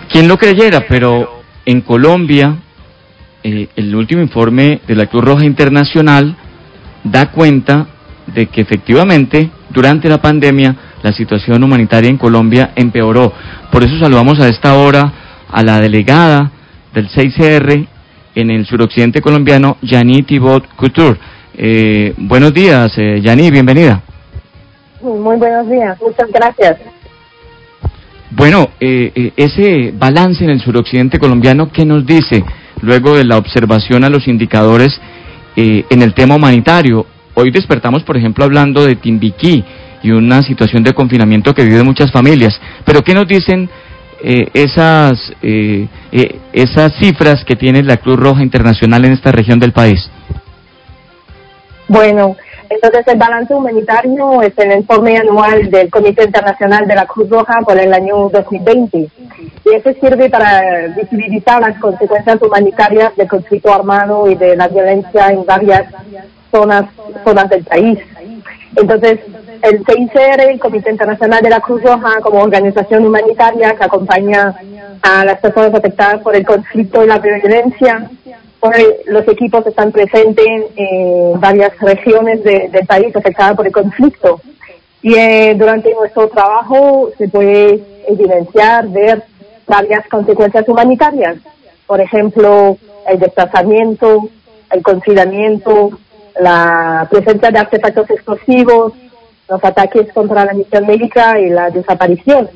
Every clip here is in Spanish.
Quién lo creyera, pero en Colombia, el último informe de la Cruz Roja Internacional da cuenta de que efectivamente durante la pandemia la situación humanitaria en Colombia empeoró. Por eso saludamos a esta hora a la delegada del 6CR en el suroccidente colombiano, Yanni Thibault Couture. Buenos días, Yanni, bienvenida. Muy buenos días, muchas gracias. Bueno, ese balance en el suroccidente colombiano, ¿qué nos dice luego de la observación a los indicadores en el tema humanitario? Hoy despertamos, por ejemplo, hablando de Timbiquí y una situación de confinamiento que viven muchas familias. Pero ¿qué nos dicen esas cifras que tiene la Cruz Roja Internacional en esta región del país? Bueno, entonces el balance humanitario es el informe anual del Comité Internacional de la Cruz Roja por el año 2020. Y eso sirve para visibilizar las consecuencias humanitarias del conflicto armado y de la violencia en varias zonas del país. Entonces, el CICR, el Comité Internacional de la Cruz Roja, como organización humanitaria que acompaña a las personas afectadas por el conflicto y la violencia, los equipos están presentes en varias regiones del país afectadas por el conflicto. Y durante nuestro trabajo se puede evidenciar, ver varias consecuencias humanitarias. Por ejemplo, el desplazamiento, el confinamiento, la presencia de artefactos explosivos, los ataques contra la misión médica y la desaparición.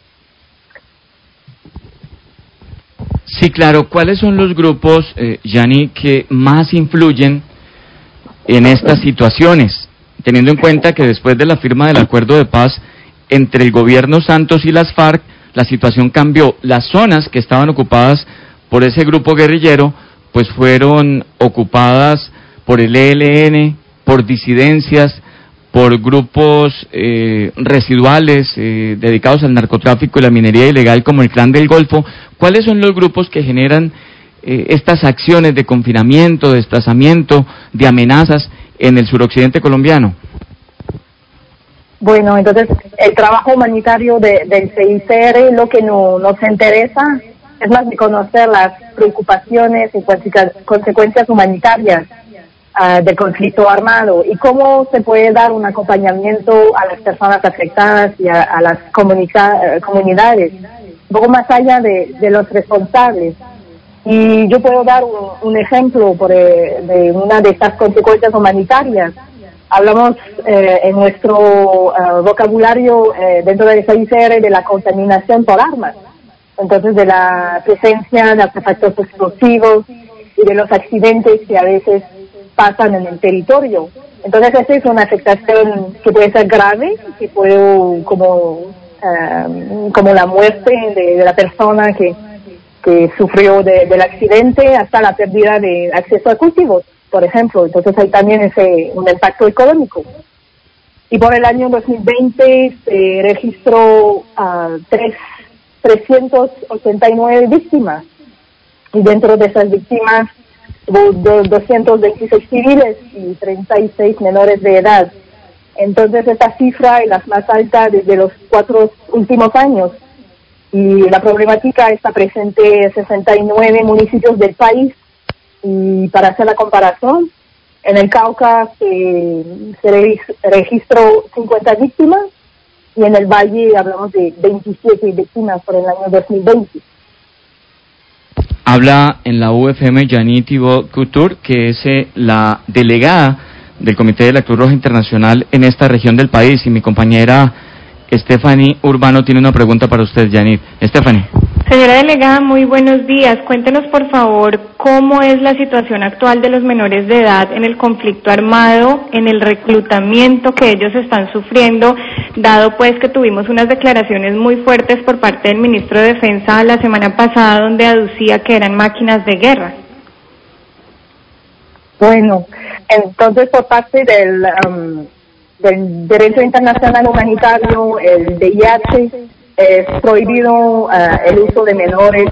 Sí, claro. ¿Cuáles son los grupos, Yanni, que más influyen en estas situaciones? Teniendo en cuenta que después de la firma del acuerdo de paz entre el gobierno Santos y las FARC, la situación cambió. Las zonas que estaban ocupadas por ese grupo guerrillero, pues fueron ocupadas por el ELN, por disidencias, por grupos residuales dedicados al narcotráfico y la minería ilegal como el Clan del Golfo. ¿Cuáles son los grupos que generan estas acciones de confinamiento, de desplazamiento, de amenazas en el suroccidente colombiano? Bueno, entonces el trabajo humanitario del CICR, lo que nos interesa es más de conocer las preocupaciones y consecuencias humanitarias del conflicto armado y cómo se puede dar un acompañamiento a las personas afectadas y a las comunidades, un poco más allá de los responsables. Y yo puedo dar un ejemplo de una de estas consecuencias humanitarias. Hablamos en nuestro vocabulario dentro del CICR de la contaminación por armas, entonces de la presencia de artefactos explosivos y de los accidentes que a veces pasan en el territorio. Entonces esa es una afectación que puede ser grave, que puede como la muerte de la persona que sufrió del accidente, hasta la pérdida de acceso a cultivos, por ejemplo. Entonces hay también un impacto económico. Y por el año 2020 se registró 389 víctimas, y dentro de esas víctimas hubo 226 civiles y 36 menores de edad. Entonces esta cifra es la más alta desde los 4 últimos años. Y la problemática está presente en 69 municipios del país. Y para hacer la comparación, en el Cauca se registró 50 víctimas y en el Valle hablamos de 27 víctimas por el año 2020. Habla en la UFM Yanni Thibault Couture, que es la delegada del Comité de la Cruz Roja Internacional en esta región del país, y mi compañera Stephanie Urbano tiene una pregunta para usted, Yanni. Stephanie. Señora delegada, muy buenos días. Cuéntenos, por favor, cómo es la situación actual de los menores de edad en el conflicto armado, en el reclutamiento que ellos están sufriendo, dado pues que tuvimos unas declaraciones muy fuertes por parte del ministro de Defensa la semana pasada, donde aducía que eran máquinas de guerra. Bueno, entonces por parte del Derecho Internacional Humanitario, el VIH, es prohibido el uso de menores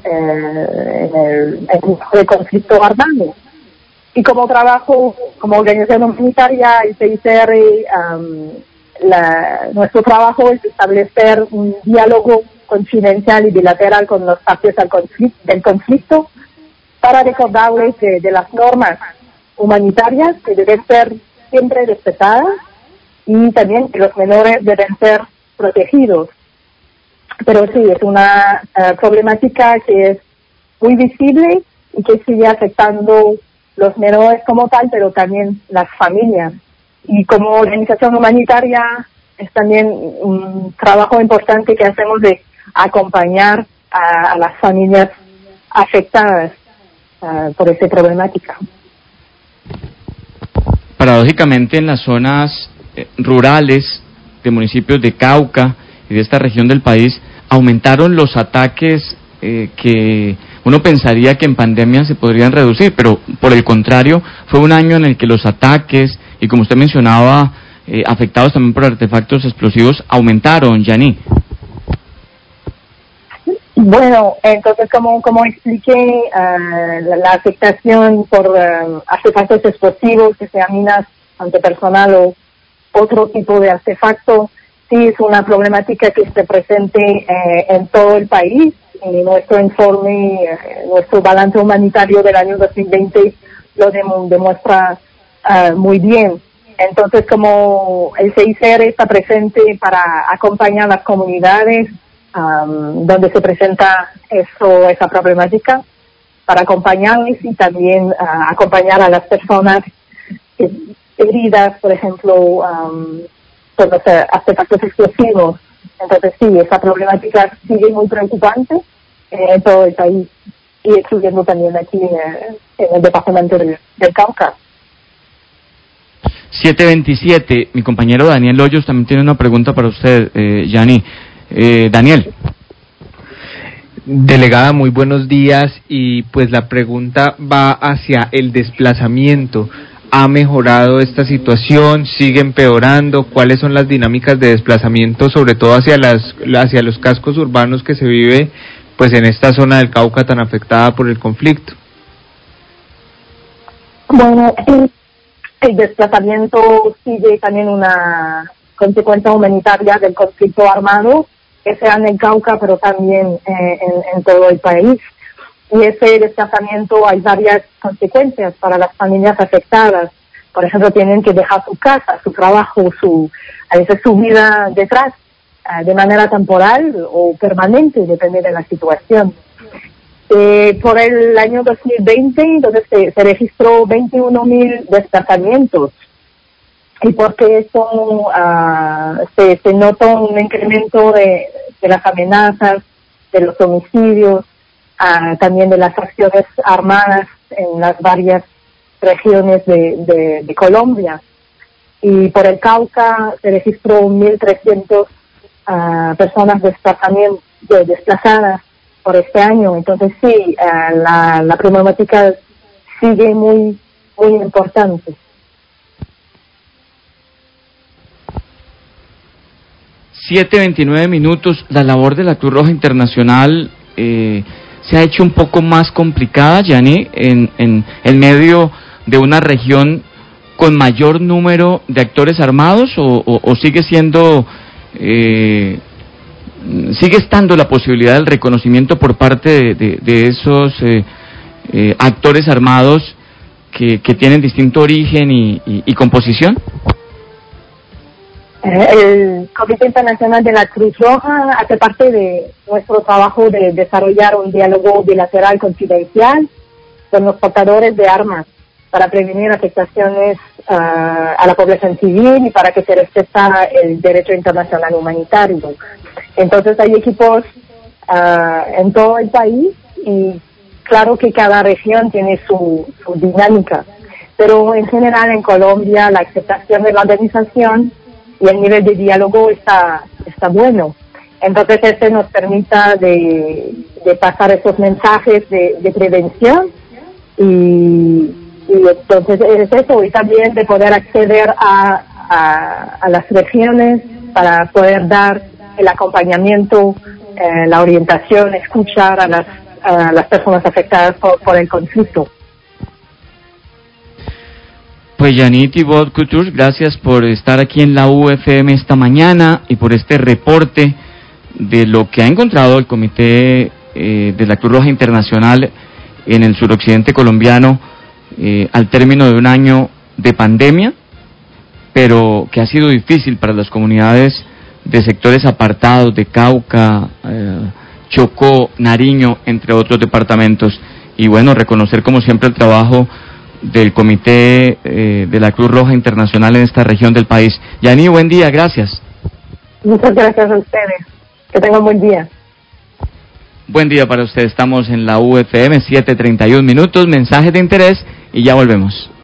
en el conflicto armado. Y como trabajo, como organización humanitaria, el CICR, nuestro trabajo es establecer un diálogo confidencial y bilateral con los partes del conflicto para recordarles de las normas humanitarias que deben ser siempre respetadas y también que los menores deben ser protegidos. Pero sí, es una problemática que es muy visible y que sigue afectando los menores como tal, pero también las familias. Y como organización humanitaria es también un trabajo importante que hacemos de acompañar a las familias afectadas por esta problemática. Paradójicamente, en las zonas rurales de municipios de Cauca y de esta región del país, aumentaron los ataques que uno pensaría que en pandemia se podrían reducir, pero por el contrario, fue un año en el que los ataques, y como usted mencionaba, afectados también por artefactos explosivos, aumentaron, Yani. Bueno, entonces como expliqué, la afectación por artefactos explosivos, que sean minas antipersonal o otro tipo de artefacto, sí es una problemática que está presente en todo el país. Y nuestro informe, nuestro balance humanitario del año 2020 lo demuestra muy bien. Entonces, como el CICR está presente para acompañar a las comunidades donde se presenta esa problemática, para acompañarles y también acompañar a las personas heridas, por ejemplo, por los artefactos explosivos. Entonces sí, esa problemática sigue muy preocupante en todo el país y incluyendo también aquí en el departamento del Cauca. 727, mi compañero Daniel Hoyos también tiene una pregunta para usted, Yani. Daniel. Delegada, muy buenos días, y pues la pregunta va hacia el desplazamiento. ¿Ha mejorado esta situación? ¿Sigue empeorando? ¿Cuáles son las dinámicas de desplazamiento, sobre todo hacia los cascos urbanos que se vive pues en esta zona del Cauca tan afectada por el conflicto? Bueno, el desplazamiento sigue también una consecuencia humanitaria del conflicto armado, que sea en el Cauca, pero también en todo el país. Y ese desplazamiento hay varias consecuencias para las familias afectadas. Por ejemplo, tienen que dejar su casa, su trabajo, a veces su vida detrás, de manera temporal o permanente, depende de la situación. Por el año 2020, entonces se registró 21.000 desplazamientos. Y porque eso se notó un incremento de las amenazas, de los homicidios, también de las acciones armadas en las varias regiones de Colombia. Y por el Cauca se registró 1.300 personas desplazadas por este año. Entonces sí, la problemática sigue muy, muy importante. $7:29. La labor de la Cruz Roja Internacional se ha hecho un poco más complicada, Yani, en medio de una región con mayor número de actores armados, o sigue siendo sigue estando la posibilidad del reconocimiento por parte de esos actores armados que tienen distinto origen y composición? El Comité Internacional de la Cruz Roja hace parte de nuestro trabajo de desarrollar un diálogo bilateral confidencial con los portadores de armas para prevenir afectaciones a la población civil y para que se respeta el derecho internacional humanitario. Entonces hay equipos en todo el país y claro que cada región tiene su dinámica, pero en general en Colombia la aceptación de la organización y el nivel de diálogo está bueno. Entonces nos permita de pasar esos mensajes de prevención y entonces es eso, y también de poder acceder a las regiones para poder dar el acompañamiento, la orientación, escuchar a las personas afectadas por el conflicto. Pues Yani Thibaut Couture, gracias por estar aquí en la UFM esta mañana y por este reporte de lo que ha encontrado el Comité de la Cruz Roja Internacional en el suroccidente colombiano al término de un año de pandemia, pero que ha sido difícil para las comunidades de sectores apartados de Cauca, Chocó, Nariño, entre otros departamentos. Y bueno, reconocer como siempre el trabajo del Comité de la Cruz Roja Internacional en esta región del país. Yani, buen día, gracias. Muchas gracias a ustedes. Que tengan buen día. Buen día para usted. Estamos en la UFM, 7:31 minutos, mensajes de interés y ya volvemos.